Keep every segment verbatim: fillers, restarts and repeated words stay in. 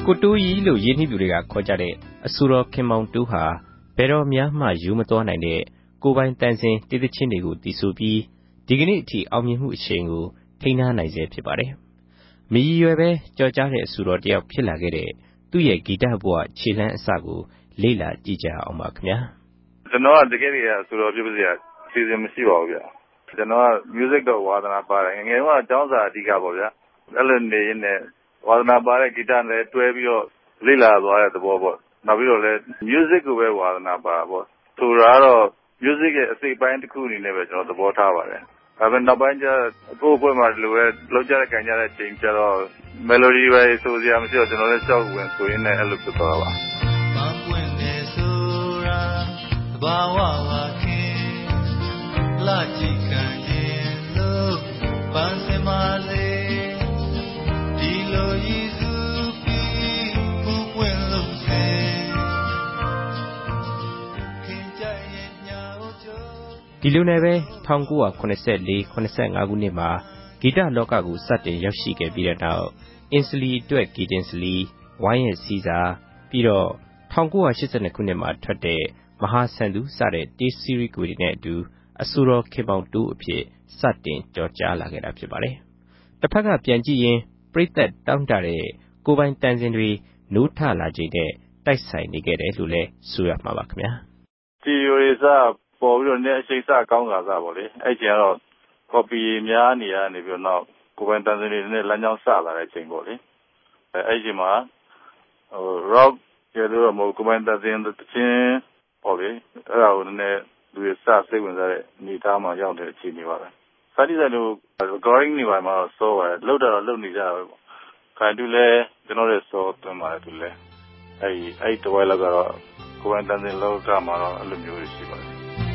ကိုတိုးကြီးလို့ရင်းနှီးသူတွေကခေါ်ကြတဲ့အဆူတော်ခင်မောင်တူးဟာဘယ်တော့များမှယူမသွားနိုင်တဲ့ကိုပိုင်တန်စင်တေးသချင်းတွေကိုတည်ဆိုပြီးဒီကနေ့အထိအောင်မြင်မှုအရှိန်ကိုထိန်းထားနိုင်စေဖြစ်ပါတယ်။မီရွယ်ပဲကြော်ကြားတဲ့အဆူတော်တယောက်ဖြစ်လာခဲ့တဲ့သူ့ရဲ့ဂီတဘဝခြေလှမ်းအစကိုလေ့လာကြည့်ကြအောင်ပါခင်ဗျာ။ကျွန်တော်ကတကယ်ကြီးအဆူတော်ဖြစ်ပါစေအစီအစဉ်မရှိပါဘူးဗျ။ကျွန်တော်က music တော့ဝါသနာပါတယ်ငယ်ငယ်ကကျောင်းစာအဓိကပေါ့ဗျာ။အဲ့လိုနေရင်းနဲ့ဝါသနာပါတဲ့ဂီတနဲ့တွဲပြီးတော့လေ့လာသွားတဲ့သဘောပေါ့နောက်ပြီးတော့လည်း music ကိုပဲဝါသနာပါပေါ့ဆိုတာတော့ music ရဲ့အစိတ်ပိုင်းတစ်ခုအနေနဲ့ပဲကျွန်တော်သဘောထားပါတယ်ဒါပေမဲ့နောက်ပိုင်းကျကိုယ့်ဘက်မှာလိုပဲလောက်ကြတဲ့ခံကြတဲ့ချိန်ကျတော့ melody ပဲဆိုစရာမရှိတော့ကျွန်တော်လည်းကြောက်ဝင်ဆိုရင်းနဲ့အဲ့လိုဖြစ်သွားပါမပွင့်နေဆိုတာဘာဝပါခင်လာကြည့်ခံရင်လို့ပန်းစမလေးဒီလိုရည်စူးပြီးပူပွင့်လို့စေခင်ကြရဲ့ညာချိုဒီလိုနဲ့ပဲ၁၉၇၄ ၇၅ခုနှစ်မှာဂီတလောကကိုစတင်ရောက်ရှိခဲ့ပြီးတဲ့နောက်အင်စလီအတွက်ဂီတင်စလီဝိုင်းရဲ့စီစာပြီးတော့၁၉၈၂ခုနှစ်မှာထွက်တဲ့မဟာဆန်သူစတဲ့တေးစီရီကိုတွေနဲ့အတူအဆူတော်ခင်ပေါင်တူအဖြစ်စတင်ကြော်ကြားလာခဲ့တာဖြစ်ပါတယ်။တစ်ဖက်ကပြန်ကြည့်ရင်ပရိသတ်တောင်းတတဲ့ကိုပိုင်တန်စင်တွေနိုးထလာချိန်နဲ့တိုက်ဆိုင်နေခဲ့တယ်လို့လည်းဆိုရမှာပါခင်ဗျာ။ဒီရိုရီစပေါ်ပြီးတော့လည်းအရှိန်စကောင်းတာစပေါ့လေအဲ့ချိန်ကတော့ copy များနေရနေပြီးတော့ကိုပိုင်တန်စင်တွေနဲ့လမ်းကြောင်းစလာတဲ့ချိန်ပေါ့လေအဲ့ချိန်မှာဟို rock ကျတော့မဟုတ်ကိုပိုင်တန်စင်တချင်းပေါ့လေအဲ့ဒါကိုလည်းလူတွေစစိတ်ဝင်စားတဲ့အနေထားမှာရောက်တဲ့အချိန်တွေပါပဲစာတိဆိုင်တို့ recording နေပါမှာစောပါတယ်လောက်တာတော့လုပ်နေကြတာပဲပေါ့ခိုင်တူလဲကျွန်တော်တို့စောသွင်းပါတယ်သူလဲအဲ့အဲ့တဝိုင်းလောက်ကတော့ကိုပိုင်တန်စင်လောကမှာတော့အဲ့လိုမျိုးရှိပါတယ်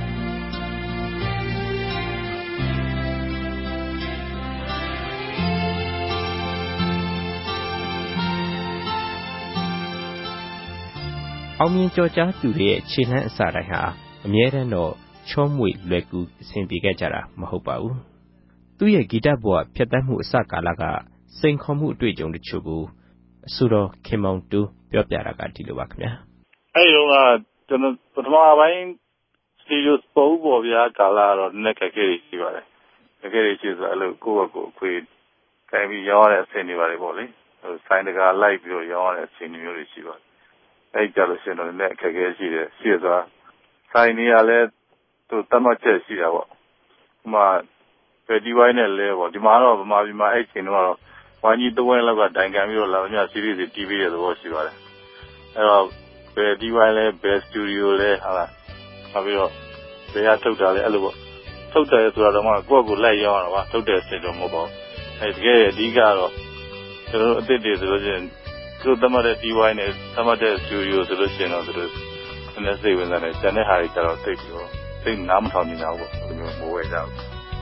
အောင်မြင်ကြော်ကြားသူတွေရဲ့ခြေလှမ်းအစတိုင်းဟာအမြဲတမ်းတော့ချောမွေ့လွယ်ကူအဆင်ပြေခဲ့ကြတာမဟုတ်ပါဘူး။သူ့ရဲ့ဂီတဘဝဖြတ်သန်းမှုအစကာလကစိန်ခေါ်မှုအတွေ့အကြုံတချို့ကိုအဆူတော်ခင်မောင်တူပြောပြတာကဒီလိုပါခင်ဗျာ။အဲဒီတော့ကကျွန်တော်ပထမပိုင်းစတီဒီယိုပုံပေါ်ပြကာလတော့နည်းခက်ခဲရှိပါတယ်။ခက်ခဲရှိဆိုအဲ့လိုကိုယ့်ဘက်ကိုအခွေကိုင်းပြီးရောင်းရတဲ့အဆင်တွေပါလေပေါ့လေ။ဟိုဆိုင်တကာလိုက်ပြီးတော့ရောင်းရတဲ့အဆင်မျိုးတွေရှိပါတယ်အဲ့ကြလို့ရှိရင်တော့လည်းအခက်အခဲရှိတယ်ရှိရသွားဆိုင်နေရလဲသူတတ်မှတ်ချက်ရှိတာပေါ့ဒီမှာဒီဝိုင်းနဲ့လဲပေါ့ဒီမှာတော့ဗမာပြည်မှာအဲ့ချိန်တော့ဝိုင်းကြီးတဝဲလောက်ကတိုင်ကန်ပြီးတော့လာမြစီရီးစ်တီဗီရဲ့သဘောရှိပါတယ်အဲ့တော့ဘယ်ဒီဝိုင်းလဲဘယ်စတူဒီယိုလဲဟာလားနောက်ပြီးတော့ဘယ်ကထုတ်တာလဲအဲ့လိုပေါ့ထုတ်တယ်ဆိုတာတော့မှကိုယ့်ကိုယ်လိုက်ရောင်းရတာပါထုတ်တဲ့စင်တော့မဟုတ်ပါဘူးအဲ့တကယ်အဓိကတော့ကျွန်တော်တို့အစ်စ်တွေဆိုလို့ရှိရင်သူတမတဲ့ဒီဝိုင်းနဲ့တမတဲ့စတူဒီယိုဆိုလို့ရှိရင်တော့သူတို့နည်းနည်းစိတ်ဝင်စားတယ်ကျန်တဲ့ဟာတွေကျတော့သိပြီးတော့သိနားမထောင်နေတာပေါ့ဒီလိုမျိုးမဝယ်ကြဘူး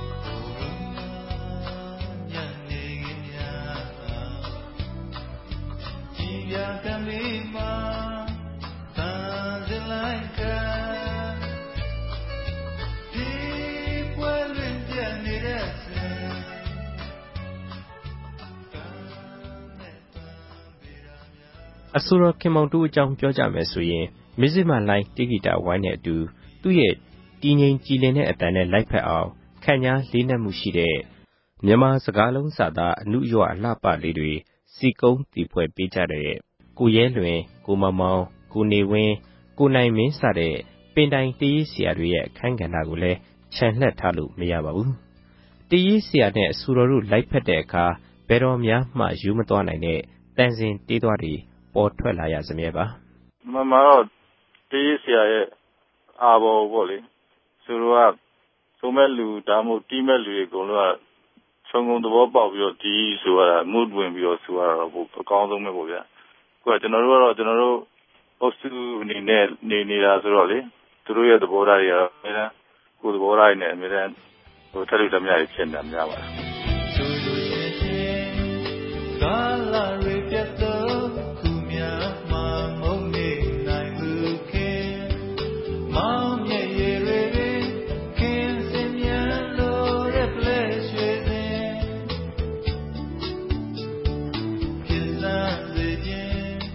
အဆူတော်ခင်မောင်တူအကြောင်းပြောကြမယ်ဆိုရင်မဇ္ဈိမလိုင်းတေးဂီတဝိုင်းနဲ့အတူသူ့ရဲ့တည်ငြိမ်ကြည်လင်တဲ့အတန်နဲ့လိုက်ဖက်အောင်ခန့်ညားလေးနက်မှုရှိတဲ့မြန်မာစကားလုံးစာသားအနုရွအလှပလေးတွေစီကုံးတီဖွဲ့ပေးကြတဲ့ကိုရဲလွင်ကိုမောင်မောင်ကိုနေဝင်းကိုနိုင်မင်းစတဲ့ပင်တိုင်တေးရေးဆရာတွေရဲ့အခန်းကဏ္ဍကိုလည်းခြံလှည့်ထားလို့မရပါဘူးတေးရေးဆရာနဲ့အဆူတော်တို့လိုက်ဖက်တဲ့အခါဘယ်တော်များမှယူမသွားနိုင်တဲ့တန်စင်တေးသွားတွေပေါ်ထွက်လာရစမြဲပါမမတော့တေးဆရာရဲ့အာဘော်ပေါ့လေသူတို့ကသုံးမဲ့လူဒါမှမဟုတ်တီးမဲ့လူတွေအကုန်လုံးကခြုံငုံသဘောပေါက်ပြီးတော့ဒီဆိုရတာ mood ဝင်ပြီးတော့ဆိုရတာပေါ့အကောင်းဆုံးပဲပေါ့ဗျာအခုကကျွန်တော်တို့ကတော့ကျွန်တော်တို့အုပ်စုအနေနဲ့နေနေတာဆိုတော့လေသူတို့ရဲ့သဘောထားတွေကတော့အများကိုယ်သဘောထားတွေနဲ့အများဟိုထက်လို့တများဖြစ်နေတာများပါတယ်ဆိုလို့ရှိရင်ကာလာရီပြတ်တော့ခုများမှာမုန်းနေနိုင်ဘူးခင်မောင်မြရဲ့ရေတွေခင်စင်မြန်လို့ရဲ့ပလဲရွှေစင်ဖြစ်စားစေခြင်း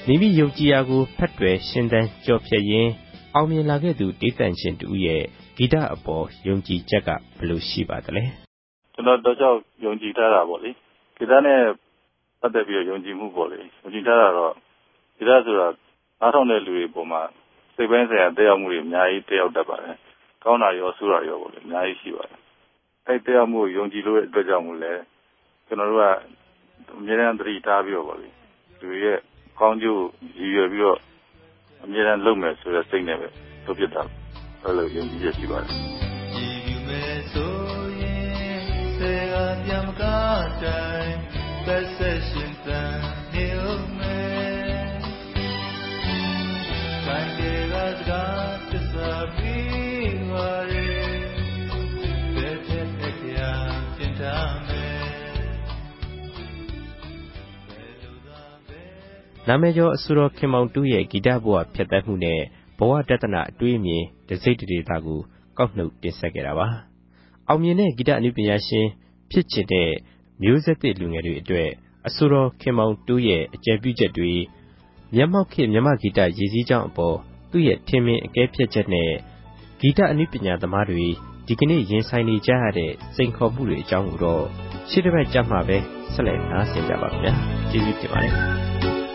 မိမိယုံကြည်ရာကိုဖတ်တွယ်ရှင်သန်ကြော်ဖြတ်ရင်းအောင်မြင်လာခဲ့သူဒေသန်ရှင်တူရဲ့ဂီတအပေါ်ယုံကြည်ချက်ကဘယ်လိုရှိပါသလဲကျွန်တော်တော့ကြောက်ယုံကြည်ထားတာပေါ့လေဂီတနဲ့ပတ်သက်ပြီးယုံကြည်မှုပေါ့လေယုံကြည်ထားတာတော့ဂီတဆိုတာအားထုတ်တဲ့လူတွေပုံမှာစိတ်ပိုင်းဆိုင်ရာတရားမှုတွေအများကြီးတရားတတ်ပါတယ်ကောင်းတာရောဆိုးတာရောပေါ့လေအများကြီးရှိပါတယ်အဲ့တရားမှုကိုယုံကြည်လို့အတွက်ကြောင့်မို့လဲကျွန်တော်တို့ကအမြဲတမ်းသတိထားပြီးတော့ပေါ့လေလူရဲ့ကောင်းကျိုးရည်ရွယ်ပြီးတော့အမြဲတမ်းလုပ်မယ်ဆိုတဲ့စိတ်နဲ့ပဲလုပ်ဖြစ်တာအဲ့လိုယုံကြည်ချက်ရှိပါတယ်ကြည်ယူမယ်ဆိုရင်စေကပြန်မကားတိုင်းသက်သက်ရှင်သန်နေဦးမယ်တိုင်းတွေကစကားသစ္စာပြီးပါရဲ့တဲ့တဲ့တရားသင်ထားမယ်နာမည်ကျော်အဆိုတော်ခင်မောင်တူးရဲ့ဂီတဘဝဖြတ်သန်းမှုနဲ့ဘဝတဒနာအတွေးအမြင်တစိတ်တဒေသကိုကောက်နှုတ်တင်ဆက်ခဲ့တာပါအောင်မြင်တဲ့ဂီတအနုပညာရှင်ဖြစ်ချင်တဲ့မျိုးဆက်သစ်လူငယ်တွေအတွက်အဆိုတော်ခင်မောင်တူးရဲ့အကြံပြုချက်တွေမျက်မှောက်ခေတ်မြမဂီတရည်စည်းကြောင်းအပေါ်သူ့ရဲ့ထင်မြင်အကဲဖြတ်ချက်နဲ့ဂီတအနုပညာသမားတွေဒီကနေ့ရင်ဆိုင်နေကြရတဲ့စိန်ခေါ်မှုတွေအကြောင်းကိုတော့ရှေ့တစ်ပတ်ကြာမှပဲဆက်လက်နားဆင်ကြပါခင်ဗျာကျေးဇူးတင်ပါတယ်